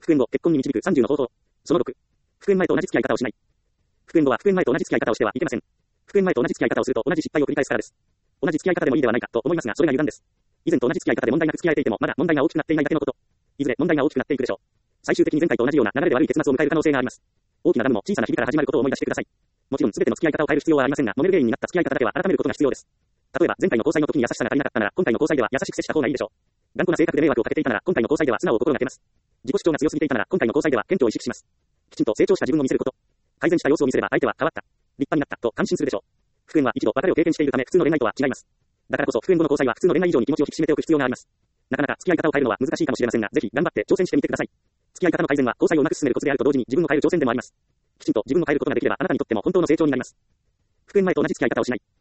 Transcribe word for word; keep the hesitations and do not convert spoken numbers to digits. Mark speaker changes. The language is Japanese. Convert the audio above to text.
Speaker 1: 復縁後、結婚に導くさんじゅうの方法。そのろく。復縁前と同じ付き合い方をしない。復縁後は復縁前と同じ付き合い方をしてはいけません。復縁前と同じ付き合い方をすると同じ失敗を繰り返すからです。同じ付き合い方でもいいではないかと思いますが、それが油断です。以前と同じ付き合い方で問題なく付き合えていても、まだ問題が大きくなっていないだけのこと。いずれ問題が大きくなっていくでしょう。最終的に前回と同じような流れで悪い結末を迎える可能性があります。大きなダムも小さな日々から始まることを思い出してください。もちろん全ての付き合い方を変える必要はありませんが、揉める原因になった付き合い方だけは改めることが必要です。例えば前回の交際の時に優しさが足りなかったなら、今回の交際では優しく接した方がいいでしょう。頑固な性格で迷惑をかけていたなら、今回の交際では素直を心がけます。自己主張が強すぎていたなら、今回の交際では謙虚を意識します。きちんと成長した自分を見せること。改善した様子を見せれば相手は変わった、立派になったと感心するでしょう。復縁は一度別れを経験しているため普通の恋愛とは違います。だからこそ復縁後の交際は普通の恋愛以上に気持ちを引き締めておく必要があります。なかなか付き合い方を変えるのは難しいかもしれませんが、ぜひ頑張って挑戦してみてください。付き合い方の改善は交際をうまく進めるコツであると同時に自分を変える挑戦でもあります。きちんと自分を変えることができればあなたにとっても本当の成長になります。復縁前と同じ付き合い方をしない。